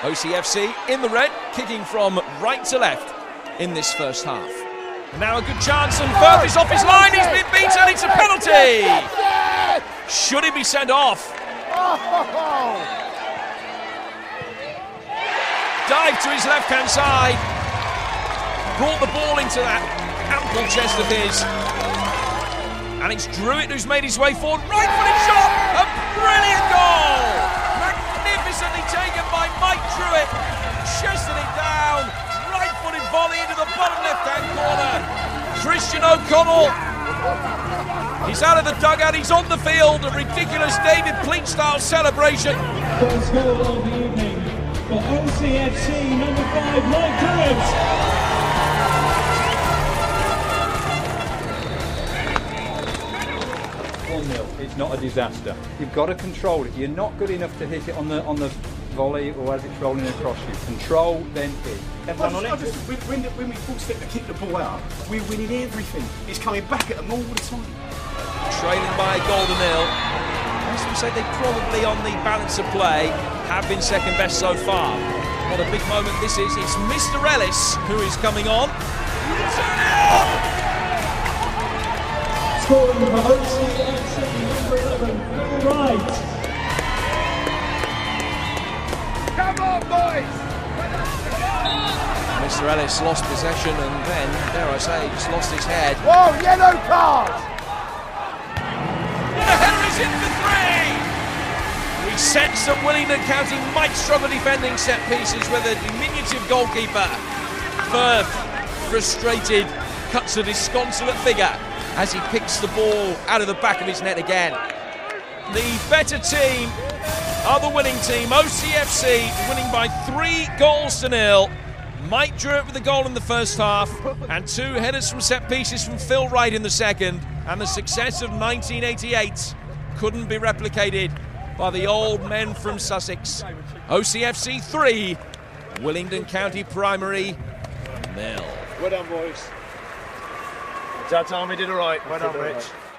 OCFC in the red, kicking from right to left in this first half. Now a good chance, and Firth is off his line. He's been beaten. It's a penalty. Should he be sent off? Dive to his left-hand side. Brought the ball into that ample chest of his. And it's Druitt who's made his way forward. Right-footed shot. A brilliant goal. Magnificently taken by Mike Druitt. Chested it down. Right-footed volley into the bottom left-hand corner. Christian O'Connell. He's out of the dugout. He's on the field. A ridiculous David Pleat-style celebration. First goal of the evening for OCFC, number 5, Mike Druitt. 1-0. It's not a disaster. You've got to control it. You're not good enough to hit it on the volley or as it's rolling across you. Control, then hit. When we full step to kick the ball out, we're winning everything. It's coming back at them all the time. Trailing by a goal to nil. As we say, they probably, on the balance of play, have been second best so far. What a big moment this is. It's Mr. Ellis who is coming on. Scoring for OCFC, number 11, Phil Wright. Come on, boys! Mr. Ellis lost possession and then, dare I say, just lost his head. Whoa, yellow card! The header is in for 3! We sense that Willingdon County might struggle defending set pieces with a diminutive goalkeeper. Firth, frustrated, cuts a disconsolate figure as he picks the ball out of the back of his net again. The better team are the winning team. OCFC winning by 3-0. Mike Druitt with the goal in the first half and 2 headers from set pieces from Phil Wright in the second. And the success of 1988 couldn't be replicated by the old men from Sussex. OCFC 3, Willingdon County Primary 0. Well done, boys. That time we did all right. Well done, Rich.